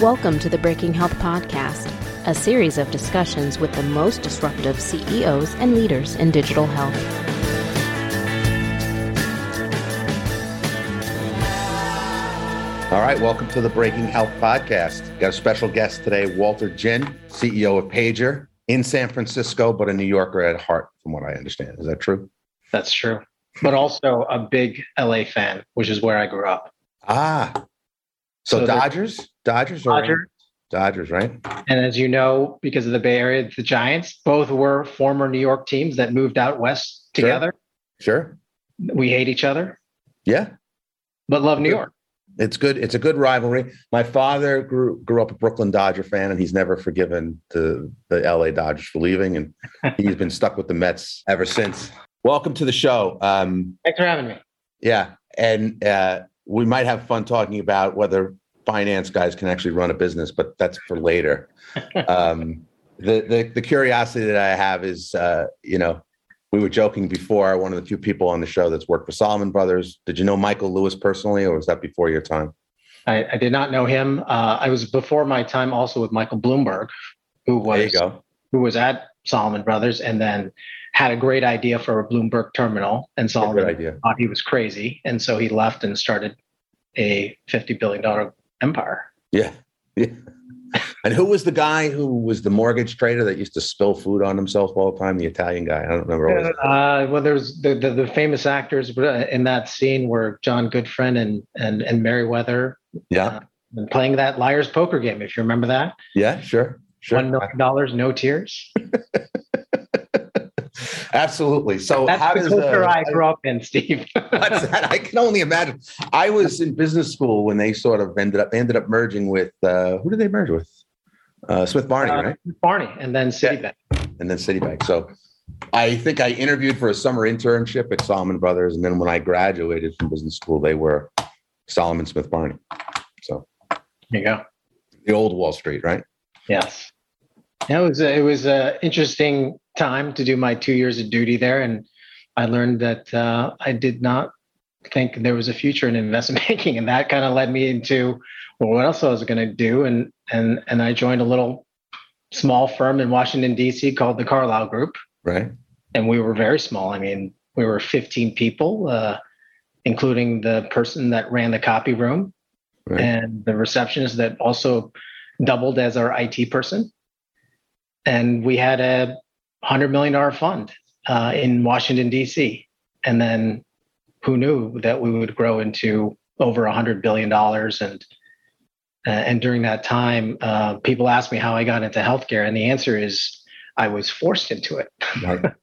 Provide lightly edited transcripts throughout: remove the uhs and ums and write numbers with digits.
Welcome to the Breaking Health Podcast, a series of discussions with the most disruptive CEOs and leaders in digital health. All right, welcome to the Breaking Health Podcast. Got a special guest today, Walter Jin, CEO of Pager, in San Francisco, but a New Yorker at heart, from what I understand. Is that true? That's true. But also a big LA fan, which is where I grew up. So Dodgers, right? And as you know, because of the Bay Area, the Giants, both were former New York teams that moved out west together. Sure. We hate each other. Yeah. But love New York. It's good. It's a good rivalry. My father grew up a Brooklyn Dodger fan, and he's never forgiven the LA Dodgers for leaving, and he's been stuck with the Mets ever since. Welcome to the show. Thanks for having me. Yeah. And we might have fun talking about whether finance guys can actually run a business, but that's for later. The curiosity that I have is, we were joking before, one of the few people on the show that's worked for Salomon Brothers. Did you know Michael Lewis personally, or was that before your time? I did not know him. I was before my time also with Michael Bloomberg, who was at Salomon Brothers and then had a great idea for a Bloomberg terminal, and Salomon thought he was crazy. And so he left and started a $50 billion empire. Yeah. And who was the guy who was the mortgage trader that used to spill food on himself all the time? The Italian guy. I don't remember. Well, there's the famous actors in that scene were John Goodfriend and Merriweather. Yeah. And playing that Liar's Poker game, if you remember that. Yeah, sure. $1 million, no tears. Absolutely. So that's how the does culture I grew up in, Steve? What's that? I can only imagine. I was in business school when they sort of ended up merging with who did they merge with? Smith Barney, right? Barney, and then Citibank. Yeah. And then Citibank. So I think I interviewed for a summer internship at Salomon Brothers, and then when I graduated from business school, they were Salomon Smith Barney. So there you go. The old Wall Street, right? Yes. It was an interesting time to do my 2 years of duty there, and I learned that I did not think there was a future in investment banking, and that kind of led me into what else I was going to do, and I joined a little small firm in Washington D.C. called the Carlyle Group. Right. And we were very small. I mean, we were 15 people, including the person that ran the copy room, right, and the receptionist that also doubled as our IT person. And we had a $100 million fund in Washington, D.C. And then who knew that we would grow into over $100 billion. And during that time, people asked me how I got into healthcare. And the answer is I was forced into it. Right.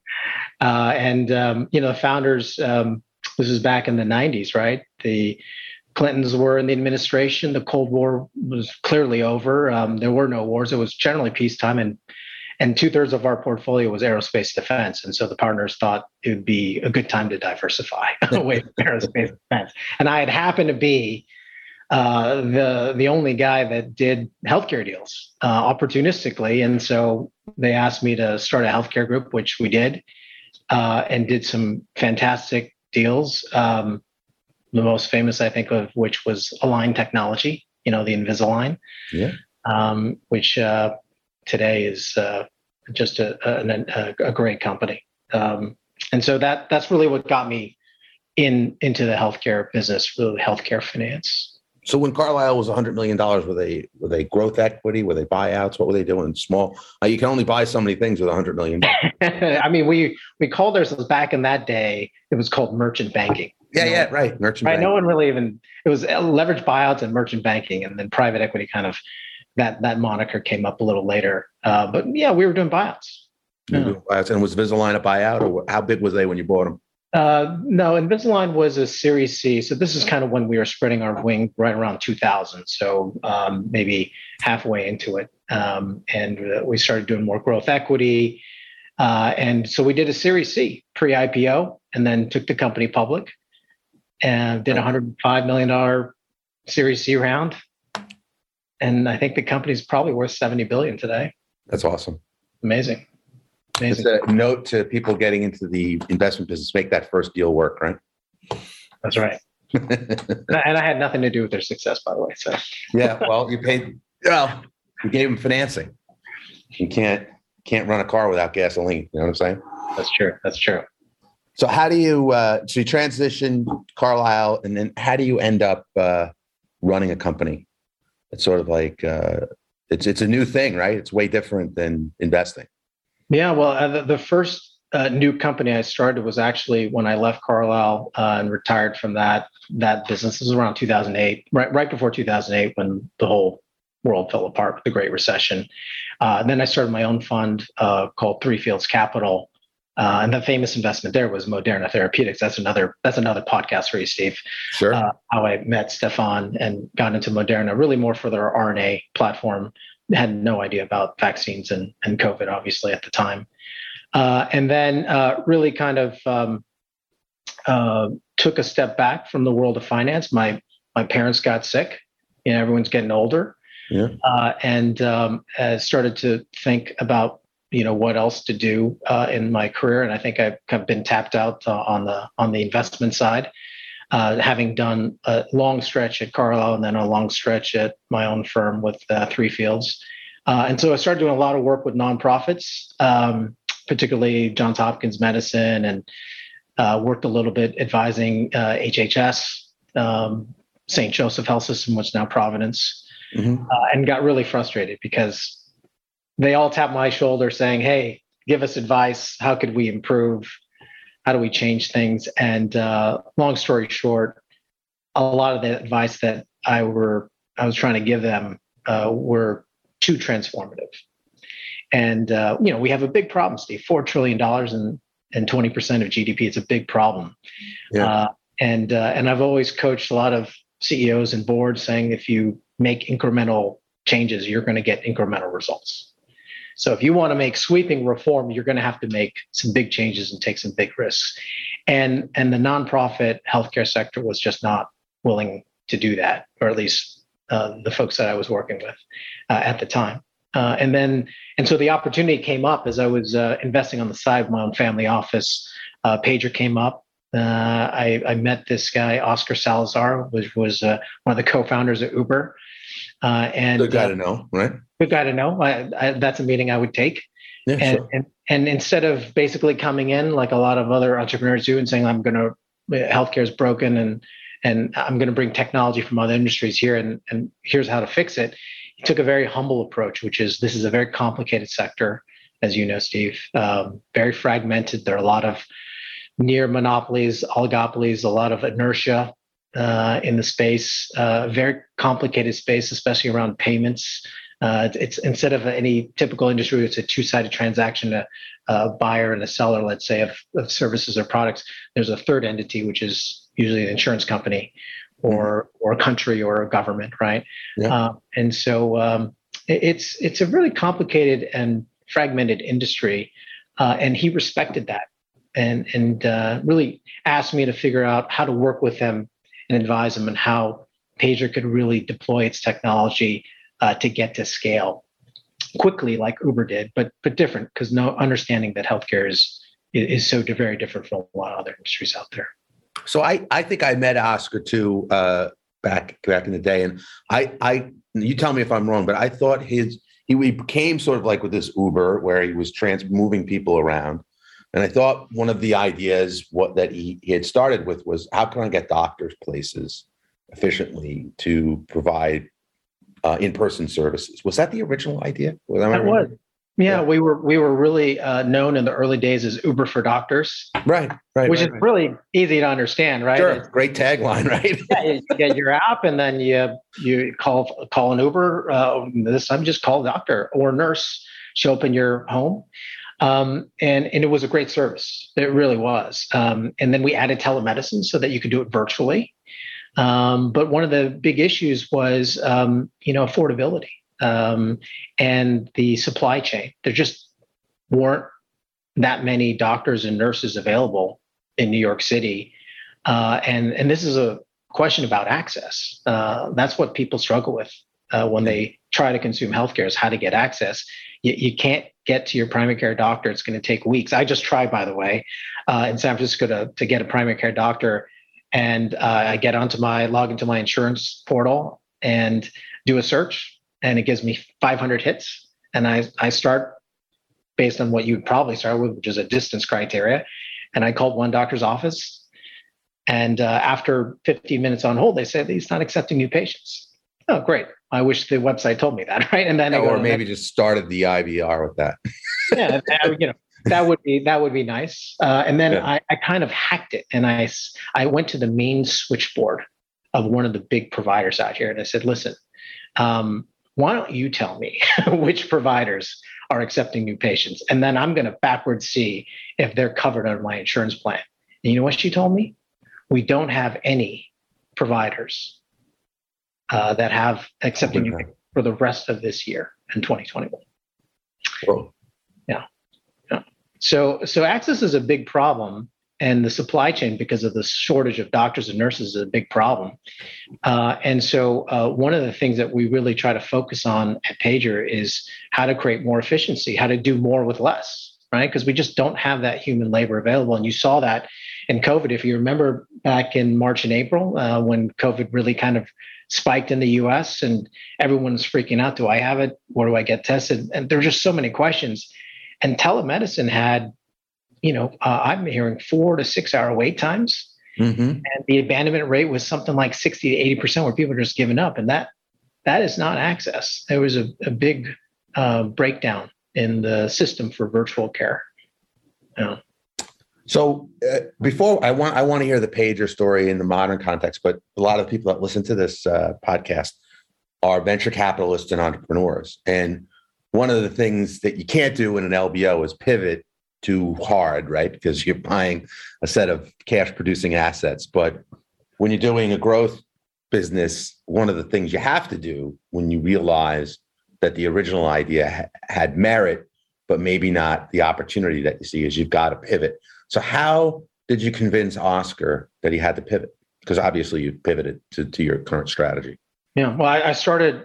The founders, this is back in the 90s, right? The Clintons were in the administration. The Cold War was clearly over. There were no wars. It was generally peacetime. And 2/3 of our portfolio was aerospace defense. And so the partners thought it would be a good time to diversify away from aerospace defense. And I had happened to be the only guy that did healthcare deals opportunistically. And so they asked me to start a healthcare group, which we did, and did some fantastic deals. The most famous, I think, of which was Align Technology, the Invisalign, which today is just a great company. And so that's really what got me into the healthcare business, really healthcare finance. So when Carlyle was $100 million, were they growth equity? Were they buyouts? What were they doing? Small? You can only buy so many things with $100 million. I mean, we called ourselves back in that day. It was called merchant banking. Yeah, right. Merchant banking. No one really it was leveraged buyouts and merchant banking, and then private equity kind of that moniker came up a little later. But yeah, we were doing buyouts. Doing buyouts. And was Invisalign a buyout, or how big was they when you bought them? No, Invisalign was a Series C. So this is kind of when we were spreading our wing right around 2000. So maybe halfway into it. And we started doing more growth equity. And so we did a Series C pre-IPO and then took the company public and did a $105 million Series C round. And I think the company's probably worth $70 billion today. That's awesome. Amazing. It's a note to people getting into the investment business: make that first deal work, right? That's right. And I had nothing to do with their success, by the way. So yeah, well, you paid Well, we gave him financing. You can't run a car without gasoline. You know what I'm saying? That's true. That's true. So how do you so you transition Carlyle, and then how do you end up running a company? It's sort of like it's a new thing, right? It's way different than investing. Yeah. Well, the first new company I started was actually when I left Carlyle and retired from that business. This was around 2008, right before 2008, when the whole world fell apart with the Great Recession. Then I started my own fund called Three Fields Capital. And the famous investment there was Moderna Therapeutics. That's another podcast for you, Steve. Sure. How I met Stefan and got into Moderna, really more for their RNA platform. Had no idea about vaccines and COVID, obviously, at the time. And then really kind of took a step back from the world of finance. My parents got sick. Everyone's getting older. Yeah. And started to think about what else to do in my career, and I think I've kind of been tapped out on the investment side, having done a long stretch at Carlyle and then a long stretch at my own firm with Three Fields, and so I started doing a lot of work with nonprofits, particularly Johns Hopkins Medicine, and worked a little bit advising HHS, St. Joseph Health System, which is now Providence, and got really frustrated because they all tapped my shoulder saying, "Hey, give us advice. How could we improve? How do we change things?" And long story short, a lot of the advice that I was trying to give them were too transformative. And we have a big problem, Steve. $4 trillion and 20% of GDP. It's a big problem. Yeah. And I've always coached a lot of CEOs and boards saying, if you make incremental changes, you're going to get incremental results. So if you want to make sweeping reform, you're going to have to make some big changes and take some big risks. And the nonprofit healthcare sector was just not willing to do that, or at least the folks that I was working with at the time. And so the opportunity came up as I was investing on the side of my own family office. Pager came up. I met this guy, Oscar Salazar, which was one of the co-founders of Uber. And good guy to know, right? Good guy to know. That's a meeting I would take. Yeah, sure. And instead of basically coming in like a lot of other entrepreneurs do and saying, healthcare is broken and I'm going to bring technology from other industries here and here's how to fix it. He took a very humble approach, which is, this is a very complicated sector, as you know, Steve, very fragmented. There are a lot of near monopolies, oligopolies, a lot of inertia in the space, very complicated space, especially around payments. It's instead of any typical industry, it's a two-sided transaction, a buyer and a seller, let's say, of services or products. There's a third entity, which is usually an insurance company or a country or a government, right? Yeah. And so it's a really complicated and fragmented industry, and he respected that and really asked me to figure out how to work with him and advise him on how Pager could really deploy its technology to get to scale quickly, like Uber did, but different, because understanding that healthcare is so very different from a lot of other industries out there. So I think I met Oscar too back in the day, and I you tell me if I'm wrong, but I thought he became sort of like with this Uber where he was moving people around. And I thought one of the ideas that he had started with was, how can I get doctors places efficiently to provide in-person services? Was that the original idea? That was. Yeah, we were really known in the early days as Uber for Doctors. Right. Which is really easy to understand, right? Sure. Great tagline, right? Yeah, you get your app and then you call an Uber. This time, just call a doctor or nurse, show up in your home. And it was a great service. It really was. And then we added telemedicine so that you could do it virtually. But one of the big issues was, affordability and the supply chain. There just weren't that many doctors and nurses available in New York City. And this is a question about access. That's what people struggle with when they try to consume healthcare, is how to get access. You can't get to your primary care doctor. It's going to take weeks. I just tried, by the way, in San Francisco to get a primary care doctor. And I log into my insurance portal and do a search. and it gives me 500 hits. And I start based on what you would probably start with, which is a distance criteria. And I called one doctor's office. And after 15 minutes on hold, they said he's not accepting new patients. Oh, great. I wish the website told me that, right? And then or maybe just started the IVR with that. Yeah, that would be nice. And then I kind of hacked it, and I went to the main switchboard of one of the big providers out here, and I said, listen, why don't you tell me which providers are accepting new patients, and then I'm going to backwards see if they're covered under my insurance plan. And you know what she told me? We don't have any providers that have accepting new patients for the rest of this year in 2021. Whoa. Yeah. So access is a big problem, and the supply chain, because of the shortage of doctors and nurses, is a big problem. And so one of the things that we really try to focus on at Pager is how to create more efficiency, how to do more with less, right? Because we just don't have that human labor available. And you saw that in COVID. If you remember back in March and April, when COVID really kind of spiked in the US and everyone's freaking out, do I have it? Where do I get tested? And there are just so many questions. And telemedicine had, I'm hearing 4 to 6 hour wait times. Mm-hmm. And the abandonment rate was something like 60 to 80%, where people are just giving up. And that is not access. There was a big breakdown in the system for virtual care. So before I want to hear the Pager story in the modern context, but a lot of people that listen to this podcast are venture capitalists and entrepreneurs. And one of the things that you can't do in an LBO is pivot too hard, right? Because you're buying a set of cash producing assets. But when you're doing a growth business, one of the things you have to do when you realize that the original idea had merit, but maybe not the opportunity that you see, is you've got to pivot. So how did you convince Oscar that he had to pivot? Because obviously you pivoted to your current strategy. Yeah, well, I started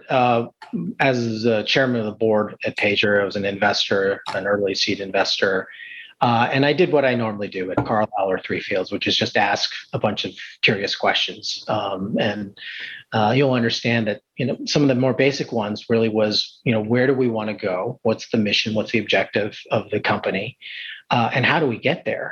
as chairman of the board at Pager. I was an investor, an early seed investor. And I did what I normally do at Carlyle or Three Fields, which is just ask a bunch of curious questions. And you'll understand that, some of the more basic ones really was, where do we want to go? What's the mission? What's the objective of the company? And how do we get there?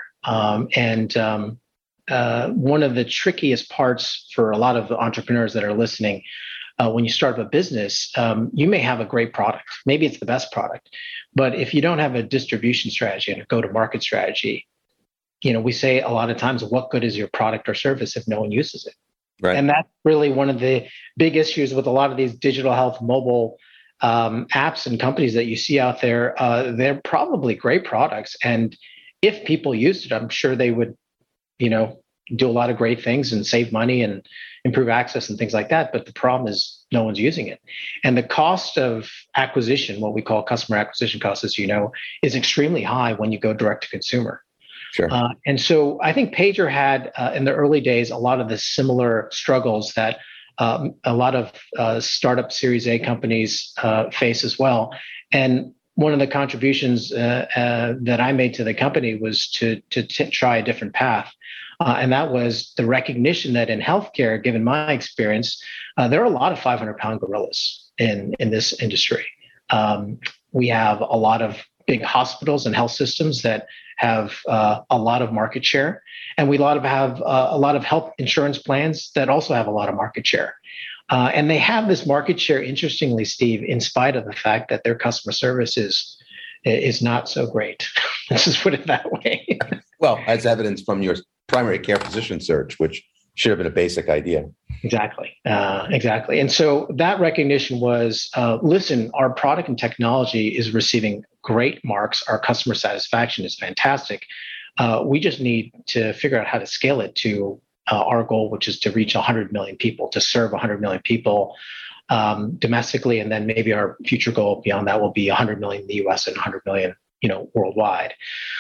One of the trickiest parts for a lot of the entrepreneurs that are listening, when you start a business, you may have a great product. Maybe it's the best product. But if you don't have a distribution strategy and a go-to-market strategy, we say a lot of times, what good is your product or service if no one uses it? Right. And that's really one of the big issues with a lot of these digital health mobile apps and companies that you see out there. They're probably great products. And if people used it, I'm sure they would, do a lot of great things and save money and improve access and things like that. But the problem is no one's using it. And the cost of acquisition, what we call customer acquisition costs, as you know, is extremely high when you go direct to consumer. Sure. And so I think Pager had, in the early days, a lot of the similar struggles that a lot of startup Series A companies face as well. And one of the contributions that I made to the company was to try a different path. And that was the recognition that in healthcare, given my experience, there are a lot of 500-pound gorillas in this industry. We have a lot of big hospitals and health systems that have a lot of market share. And we have a lot of health insurance plans that also have a lot of market share. And they have this market share, interestingly, Steve, in spite of the fact that their customer service is not so great. Let's just put it that way. Well, as evidence from your primary care physician search, which should have been a basic idea. Exactly. And so that recognition was, listen, our product and technology is receiving great marks. Our customer satisfaction is fantastic. We just need to figure out how to scale it to our goal, which is to reach 100 million people, to serve 100 million people domestically. And then maybe our future goal beyond that will be 100 million in the US and 100 million, worldwide.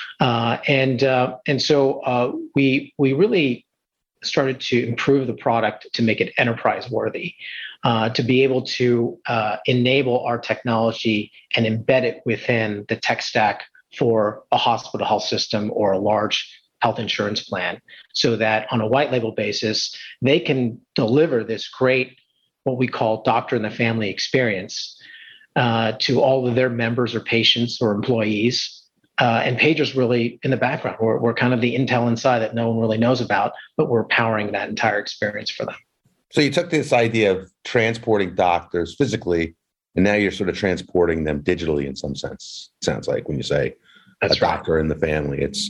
And so we really started to improve the product to make it enterprise worthy, to be able to enable our technology and embed it within the tech stack for a hospital health system or a large health insurance plan, so that on a white label basis, they can deliver this great what we call doctor and the family experience to all of their members or patients or employees. And Pager's really in the background. We're kind of the intel inside that no one really knows about, but we're powering that entire experience for them. So you took this idea of transporting doctors physically, and now you're sort of transporting them digitally in some sense. Sounds like when you say That's a doctor in the family, it's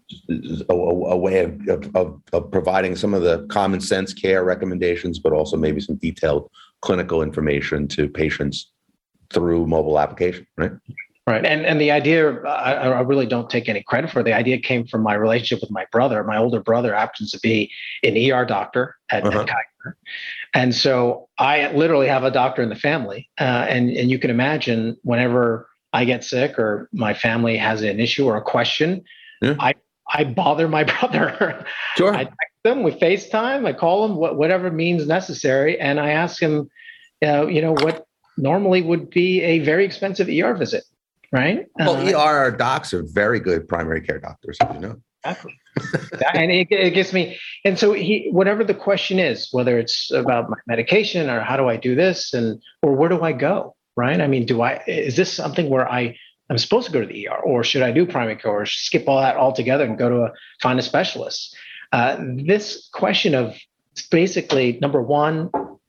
a way of providing some of the common sense care recommendations, but also maybe some detailed clinical information to patients through mobile application, right? Right. And the idea, I really don't take any credit for it. The idea came from my relationship with my brother. My older brother happens to be an ER doctor at Kaiser. And so I literally have a doctor in the family. And you can imagine whenever I get sick or my family has an issue or a question, I bother my brother. Sure. I text them, we FaceTime, I call him, whatever means necessary. And I ask him, what normally would be a very expensive ER visit. Right. Well, ER docs are very good primary care doctors, as you know. Exactly. And it gets me. And so whatever the question is, whether it's about my medication or how do I do this or where do I go? Right. I mean, is this something where I'm supposed to go to the ER, or should I do primary care or skip all that altogether and go to find a specialist? This question of basically, number one,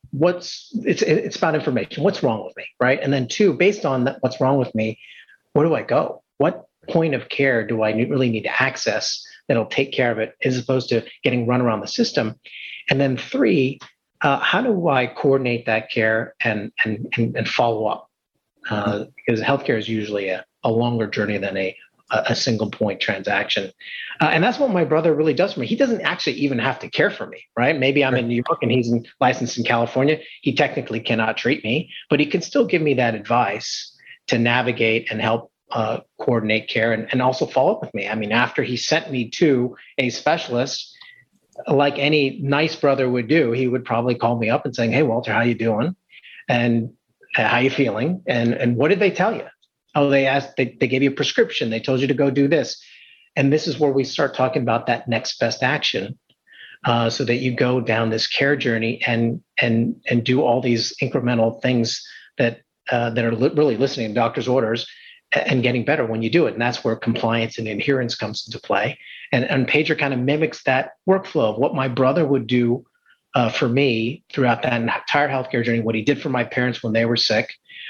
it's about information. What's wrong with me? Right. And then two, based on what's wrong with me, where do I go? What point of care do I really need to access that'll take care of it as opposed to getting run around the system? And then three, how do I coordinate that care and follow up? Because healthcare is usually a longer journey than a single point transaction. And that's what my brother really does for me. He doesn't actually even have to care for me, right? Maybe I'm in New York and he's licensed in California. He technically cannot treat me, but he can still give me that advice to navigate and help coordinate care and also follow up with me. I mean, after he sent me to a specialist, like any nice brother would do, he would probably call me up and saying, "Hey, Walter, how you doing? And how you feeling? And what did they tell you?" Oh, they gave you a prescription. They told you to go do this. And this is where we start talking about that next best action, so that you go down this care journey and do all these incremental things that are really listening to doctor's orders and getting better when you do it. And that's where compliance and adherence comes into play. And Pager kind of mimics that workflow of what my brother would do for me throughout that entire healthcare journey, what he did for my parents when they were sick,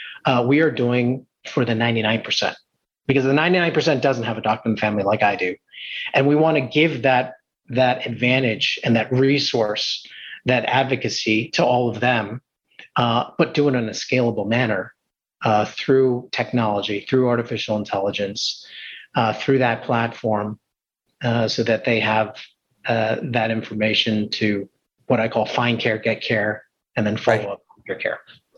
we are doing for the 99%. Because the 99% doesn't have a doctor in the family like I do. And we want to give that advantage and that resource, that advocacy to all of them, but do it in a scalable manner through technology, through artificial intelligence, through that platform, so that they have that information to what I call find care, get care, and then follow up your care.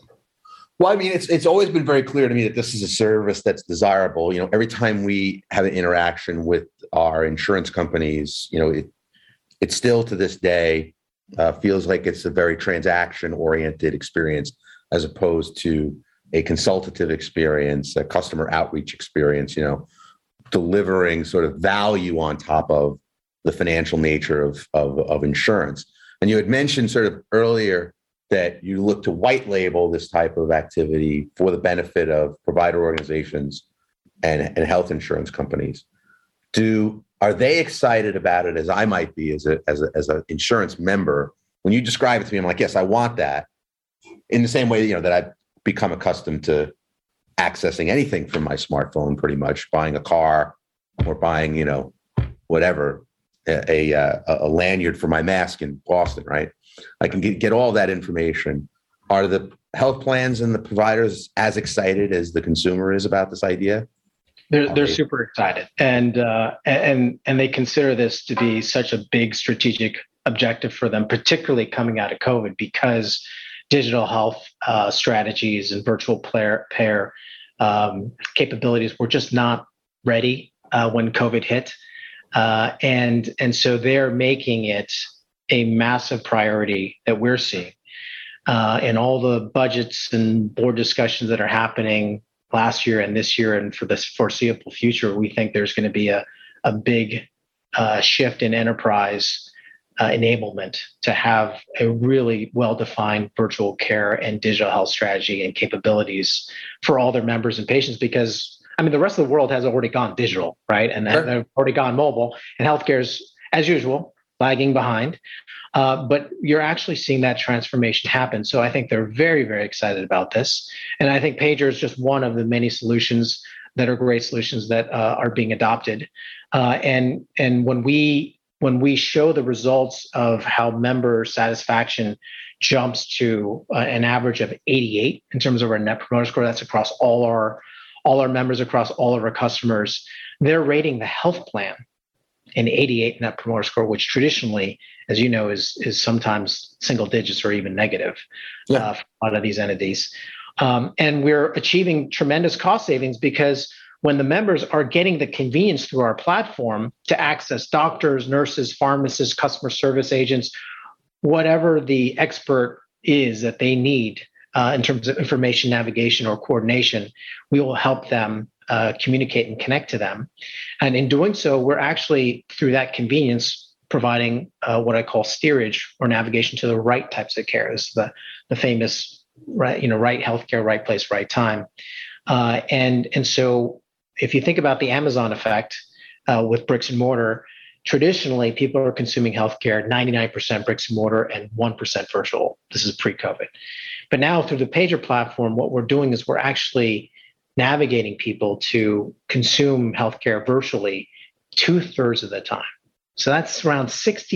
Well, I mean, it's always been very clear to me that this is a service that's desirable. You know, every time we have an interaction with our insurance companies, you know, it still to this day feels like it's a very transaction-oriented experience as opposed to a consultative experience, a customer outreach experience, you know, delivering sort of value on top of the financial nature of insurance. And you had mentioned sort of earlier that you look to white label this type of activity for the benefit of provider organizations and health insurance companies. Are they excited about it as I might be as an insurance member? When you describe it to me, I'm like, yes, I want that. In the same way, you know, that I've become accustomed to accessing anything from my smartphone, pretty much buying a car or buying, you know, whatever, a lanyard for my mask in Boston, right? I can get all that information. Are the health plans and the providers as excited as the consumer is about this idea? They're super excited, and they consider this to be such a big strategic objective for them, particularly coming out of COVID, because digital health strategies and virtual payer capabilities were just not ready when COVID hit, and so they're making it a massive priority that we're seeing in all the budgets and board discussions that are happening last year and this year and for the foreseeable future. We think there's going to be a big shift in enterprise enablement to have a really well-defined virtual care and digital health strategy and capabilities for all their members and patients. Because the rest of the world has already gone digital, right? And Sure. they've already gone mobile, and healthcare is, as usual, lagging behind. But you're actually seeing that transformation happen. So I think they're very, very excited about this. And I think Pager is just one of the many solutions that are great solutions that are being adopted. And when we show the results of how member satisfaction jumps to an average of 88 in terms of our Net Promoter Score, that's across all our members, across all of our customers, they're rating the health plan an 88 Net Promoter Score, which traditionally, as you know, is sometimes single digits or even negative for a lot of these entities. And we're achieving tremendous cost savings because when the members are getting the convenience through our platform to access doctors, nurses, pharmacists, customer service agents, whatever the expert is that they need in terms of information navigation or coordination, we will help them communicate and connect to them. And in doing so, we're actually, through that convenience, providing what I call steerage or navigation to the right types of care. This is the famous right healthcare, right place, right time. And so if you think about the Amazon effect with bricks and mortar, traditionally people are consuming healthcare 99% bricks and mortar and 1% virtual. This is pre-COVID. But now through the Pager platform, what we're doing is we're actually navigating people to consume healthcare virtually 2/3 of the time. So that's around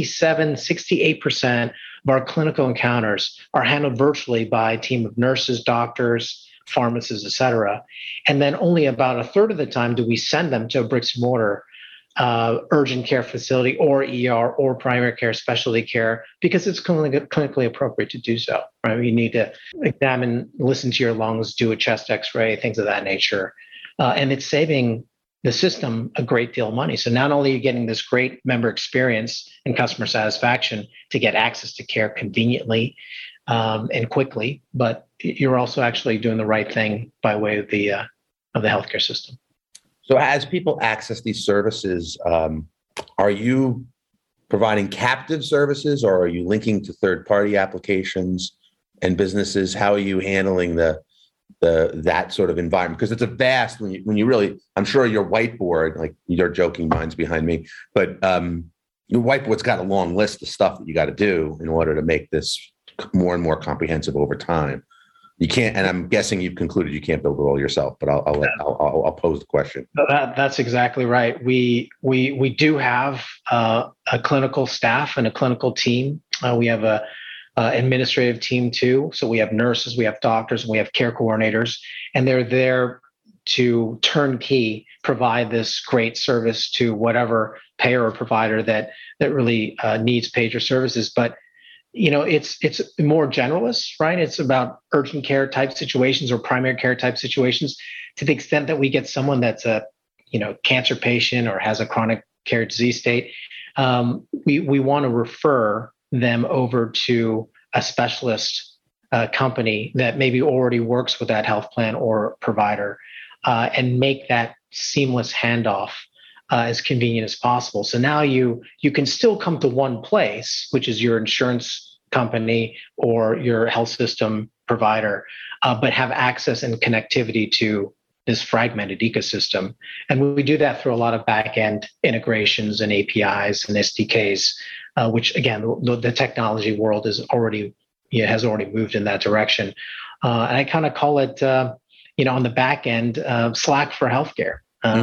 68% of our clinical encounters are handled virtually by a team of nurses, doctors, pharmacists, et cetera. And then only about 1/3 of the time do we send them to a bricks and mortar urgent care facility or ER or primary care, specialty care, because it's clinically appropriate to do so, right? You need to examine, listen to your lungs, do a chest x-ray, things of that nature. And it's saving the system a great deal of money. So not only are you getting this great member experience and customer satisfaction to get access to care conveniently and quickly, but you're also actually doing the right thing by way of the healthcare system. So as people access these services, are you providing captive services or are you linking to third-party applications and businesses? How are you handling that sort of environment? Because it's a vast, when you really, I'm sure your whiteboard, like you're joking, mine's behind me, but your whiteboard's got a long list of stuff that you got to do in order to make this more and more comprehensive over time. You can't, and I'm guessing you've concluded you can't build it all yourself, but I'll pose the question. That's exactly right. We do have a clinical staff and a clinical team. We have a administrative team too. So we have nurses, we have doctors, and we have care coordinators, and they're there to turnkey provide this great service to whatever payer or provider that really needs Pager services. But it's more generalist, right? It's about urgent care type situations or primary care type situations. To the extent that we get someone that's a cancer patient or has a chronic care disease state, we want to refer them over to a specialist company that maybe already works with that health plan or provider and make that seamless handoff as convenient as possible. So now you can still come to one place, which is your insurance company or your health system provider, but have access and connectivity to this fragmented ecosystem. And we do that through a lot of back-end integrations and APIs and SDKs, which again, the technology world has already moved in that direction. And I kind of call it, on the back end, Slack for healthcare.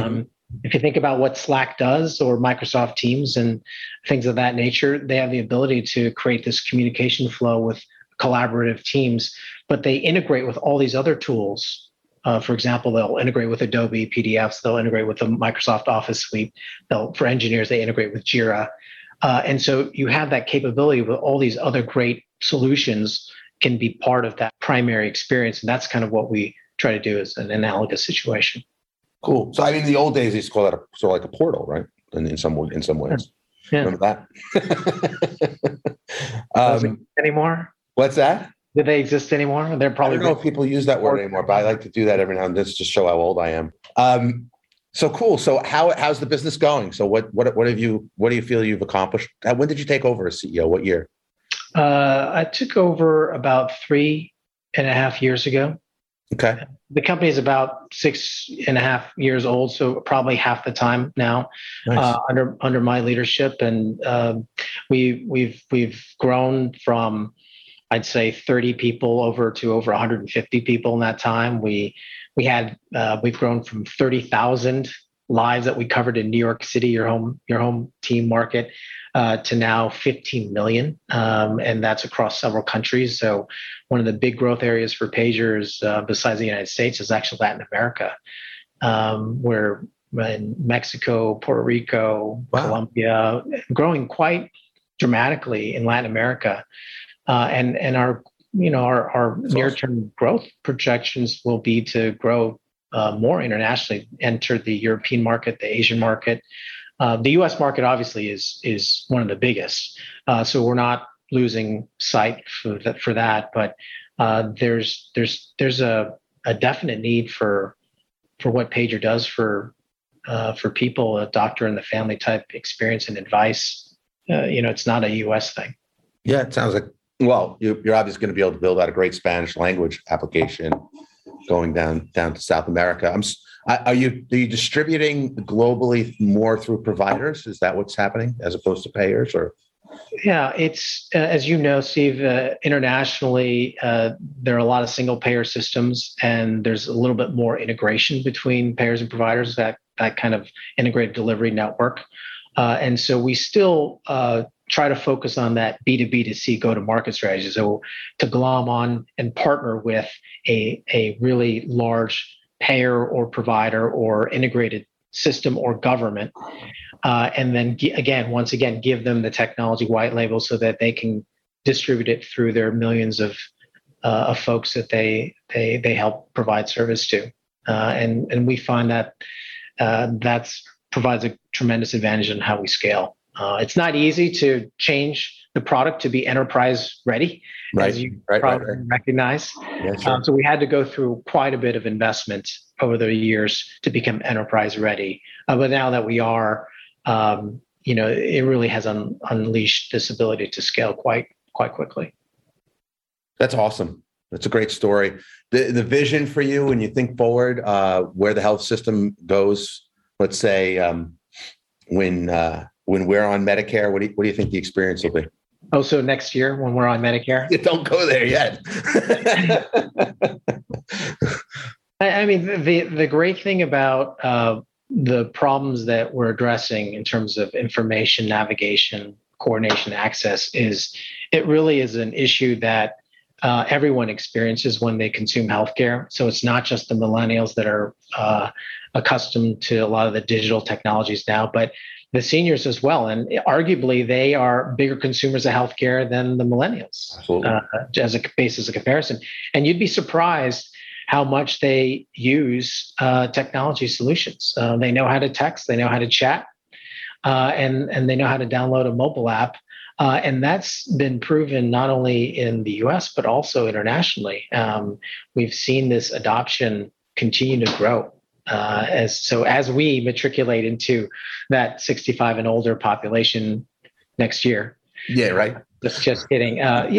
If you think about what Slack does or Microsoft Teams and things of that nature, they have the ability to create this communication flow with collaborative teams, but they integrate with all these other tools. For example, they'll integrate with Adobe PDFs, they'll integrate with the Microsoft Office suite. For engineers, they integrate with Jira. And so you have that capability with all these other great solutions can be part of that primary experience. And that's kind of what we try to do as an analogous situation. Cool. So, in the old days, they used to call that sort of like a portal, right? In some ways. Yeah. Remember that? Anymore? What's that? Do they exist anymore? They're probably. I don't know if people use that word anymore, but I like to do that every now and then just to show how old I am. So cool. So how's the business going? So what do you feel you've accomplished? When did you take over as CEO? What year? I took over about 3.5 years ago. Okay. The company is about 6.5 years old, so probably half the time now. Nice. Under my leadership, and we've grown from, I'd say, 30 people to over 150 people in that time. We've grown from 30,000 lives that we covered in New York City, your home team market, to now 15 million, and that's across several countries. So one of the big growth areas for pagers, besides the United States, is actually Latin America. We're in Mexico, Puerto Rico, wow, Colombia, growing quite dramatically in Latin America, and our near-term growth projections will be to grow more internationally, enter the European market, the Asian market. The U.S. market obviously is one of the biggest, so we're not losing sight for that. But there's a definite need for what Pager does for people, a doctor and the family type experience and advice. It's not a U.S. thing. Yeah, it sounds like. Well, you're obviously going to be able to build out a great Spanish language application going down to South America. Are you distributing globally more through providers? Is that what's happening as opposed to payers? Or yeah, it's as you know, Steve. Internationally, there are a lot of single payer systems, and there's a little bit more integration between payers and providers. That kind of integrated delivery network, and so we still try to focus on that B2B2C go-to-market strategy. So to glom on and partner with a really large payer or provider or integrated system or government, and then once again, give them the technology white label so that they can distribute it through their millions of folks that they help provide service to. And we find that that provides a tremendous advantage in how we scale. It's not easy to change the product to be enterprise ready, right, as you probably recognize. Yeah, sure. So we had to go through quite a bit of investment over the years to become enterprise ready. But now that we are, it really has unleashed this ability to scale quite quickly. That's awesome. That's a great story. The vision for you when you think forward, where the health system goes, let's say when we're on Medicare, what do you think the experience will be? Oh, so next year when we're on Medicare? Don't go there yet. I mean, the great thing about the problems that we're addressing in terms of information, navigation, coordination, access is it really is an issue that everyone experiences when they consume healthcare. So it's not just the millennials that are accustomed to a lot of the digital technologies now, but the seniors as well. And arguably, they are bigger consumers of healthcare than the millennials, as a basis of comparison. And you'd be surprised how much they use technology solutions. They know how to text, they know how to chat, and they know how to download a mobile app. And that's been proven not only in the US, but also internationally. We've seen this adoption continue to grow. As we matriculate into that 65 and older population next year. Yeah, right. Just kidding.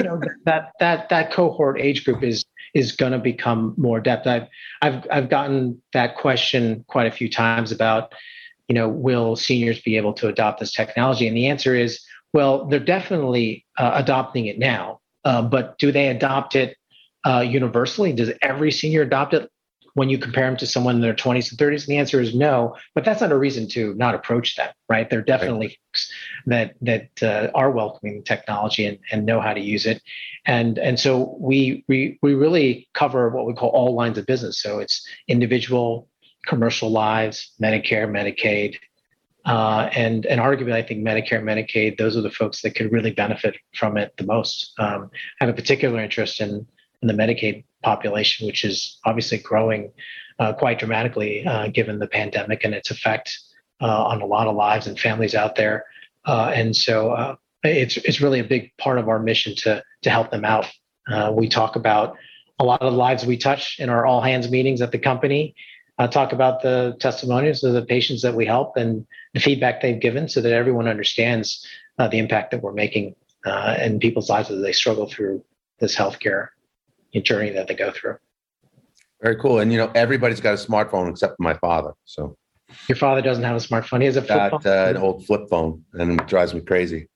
That cohort age group is going to become more adept. I've gotten that question quite a few times about, will seniors be able to adopt this technology? And the answer is, well, they're definitely adopting it now. But do they adopt it universally? Does every senior adopt it when you compare them to someone in their 20s and 30s? And the answer is no, but that's not a reason to not approach them, right? There are definitely folks that are welcoming technology and know how to use it. And so we really cover what we call all lines of business. So it's individual, commercial lives, Medicare, Medicaid, and arguably, I think Medicare, Medicaid, those are the folks that could really benefit from it the most. I have a particular interest in the Medicaid population, which is obviously growing quite dramatically given the pandemic and its effect on a lot of lives and families out there. And so it's really a big part of our mission to help them out. We talk about a lot of the lives we touch in our all hands meetings at the company. talk about the testimonials of the patients that we help and the feedback they've given so that everyone understands the impact that we're making in people's lives as they struggle through this healthcare journey that they go through. Very cool. And, everybody's got a smartphone except for my father. So your father doesn't have a smartphone. He has a flip phone. An old flip phone, and it drives me crazy.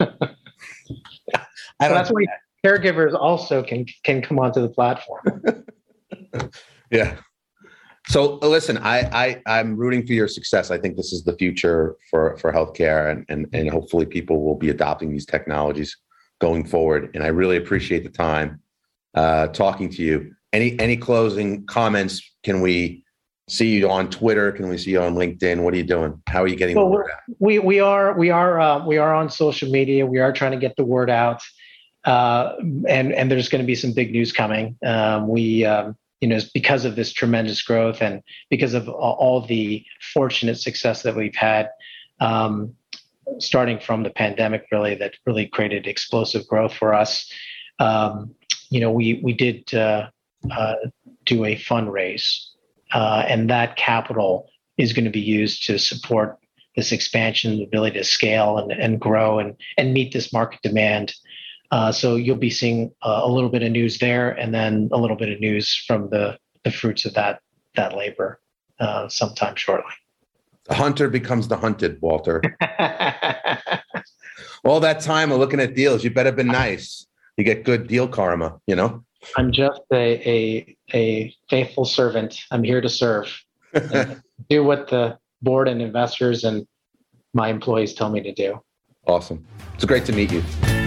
That's why caregivers also can come onto the platform. Yeah. So listen, I'm rooting for your success. I think this is the future for healthcare, and hopefully people will be adopting these technologies going forward. And I really appreciate the time talking to you. Any closing comments? Can we see you on Twitter? Can we see you on LinkedIn? What are you doing? How are you getting the word out? We are on social media. We are trying to get the word out, and there's going to be some big news coming. Because of this tremendous growth and because of all the fortunate success that we've had, starting from the pandemic, that really created explosive growth for us. We did do a fundraise, and that capital is going to be used to support this expansion, the ability to scale and grow and meet this market demand. So you'll be seeing a little bit of news there, and then a little bit of news from the fruits of that labor sometime shortly. The hunter becomes the hunted, Walter. All that time of looking at deals, you better be nice. You get good deal karma, I'm just a faithful servant. I'm here to serve. Do what the board and investors and my employees tell me to do. Awesome. It's great to meet you.